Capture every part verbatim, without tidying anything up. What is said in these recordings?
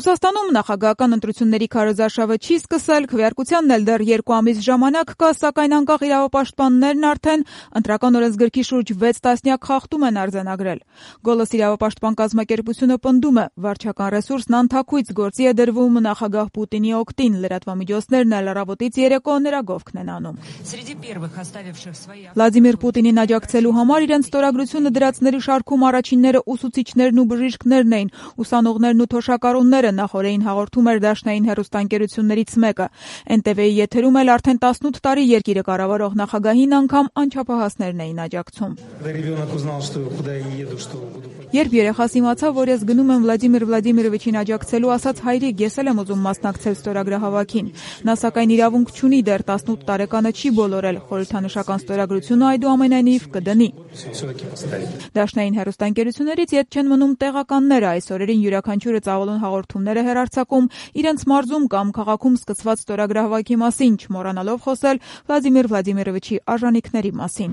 Ռուսաստանում նախագահական ընտրությունների քարոզարշավը չի սկսել, քվեարկությանն էլ դեռ երկու ամիս ժամանակ կա, սակայն անկախ իրավապաշտպաններն արդեն ընտրական օրենսգրքի շուրջ վեց տասնյակ խախտում են արձանագրել։ «Գոլոս» իրավապաշտպան կազմակերպությունը պնդում է, վարչական ռեսուրսն անթաքույց գործի է դրվում նախագահ Պուտինի օգտին, լրատվամիջոցներն էլ առավոտից երեկո նրագովքն են անում։ Վլադիմիր Պուտինին աջակցելու համար իրենց ստորագրությունը դրածների շարքում առաջինները ուսուցիչներն ու բժիշկներն էին, ուսանողներն ու թոշակառուները, նախորդին հաղորդում էր դաշնային հեռուստաընկերություններից մեկը։ Էն տե վեի եթերում էլ արդեն տասնութ տարի երկիրը կառավարող նախագահին անգամ անչափահասներն էին աջակցում։ Երբ երեխաս իմացավ, որ ես գնում եմ Վլադիմիր Վլադիմիրովիչին աջակցելու, ասաց՝ հայրիկ, ես էլ եմ ուզում մասնակցել ստորագրահավաքին։ Նա սակայն իրավունք չունի, դեռ տասնութ տարեկանը չի բոլորել, խորհրդանշական ստորագրությունը այդուամենայնիվ կդնի։ Դաշնային հեռուստաընկերություններից ետ չեն մնում տեղականները, այս օրերին յուրաքանչյուրը ծավալուն հաղորդումներ է հեռարձակում իրենց մարզում կամ քաղաքում սկսված ստորագրահավաքի մասին, չմոռանալով խոսել Վլադիմիր Վլադիմիրովիչի արժանիքների մասին։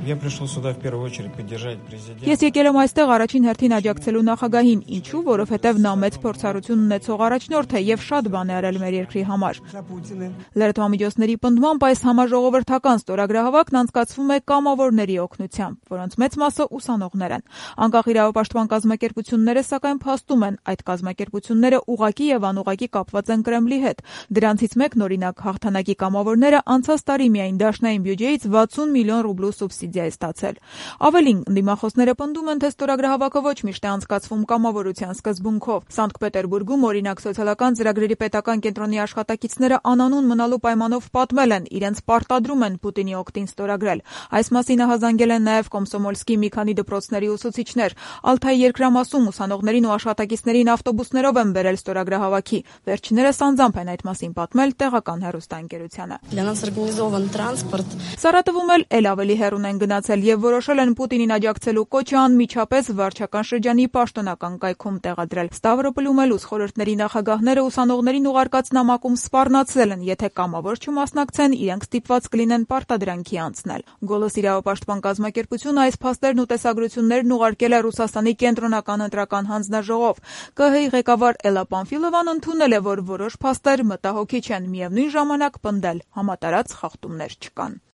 Ես եկել եմ այստեղ առաջին հերթին աջակցելու նախագահին, ինչու, որովհետև նա մեծ փորձառություն ունեցող առաջնորդ է եւ շատ բան է արել մեր երկրի համար։ Լրատվամիջոցների պնդմամբ այս համաժողովրդական ստորագրահավաքն անցկացվում է կամավորների օգնությամբ, որոնց մեծ մասը ուսանողներ են։ Անկախ իրավապաշտպան կազմակերպությունները սակայն փաստում են, այդ կազմակերպությունները ուղղակի եւ անուղղակի կապված են Կրեմլի հետ։ Դրանցից մեկն, օրինակ, հաղթանակի կամավորները անցած տարի միայն դաշնային բյուջեից վաթսուն միլիոն ռուբլու սուբսիդիա է ստացել։ Ավելին, ընդդիմախոսները պնդում են, թե ստորագրահավաքը ոչ միշտ է անցկացվում կամավորության սկզբունքով։ Սանկտ Պետերբուրգում, օրինակ, սոցիալական ծրագրերի պետական կենտրոնի աշխատակիցները անանուն մնալու պայմանով պատմել են, իրենց պարտադրում են Պուտինի օգտին ստորագրել։ Այս մասին ահազանգել են նաև Կոմսոմոլսկի մի քանի դպրոցների ուսուցիչներ։ Ալթայի երկրամասում ուսանողներին ու աշխատակիցներին ավտոբուսներով են բերել ստորագրահավաքի։ Վերջիններս անձամբ են այդ մասին պատմել տեղական հեռուստաընկերությանը։ Սարատովում էլ էլ ավելի հեռուն են գնացել եւ որոշել են Պուտինին աջակցելու կոչը անմիջապես վարչական շրջանի պաշտոնական կայքում տեղադրել։ Ստավրոպոլում էլ ուսխորհրդների նախագահները ուսանողներին ուղարկած նամակում սպառնացել են, եթե կամավոր չմասնակցեն, իրենք ստիպված կլինեն պարտադրանքի անցնել։ «Գոլոս» իրավապաշտպան կազմակերպությունը այս փաստերն ու տեսագրություններն ուղարկել է Ռուսաստանի կենտրոնական ընտրական հանձնաժողով։ ԿՀ-ի ղեկավար Էլլա Պանֆիլովան ընդունել է, որ որոշ փաստեր մտահոգիչ են, միևնույն ժամանակ պնդել՝ համատարած խախտումներ չկան։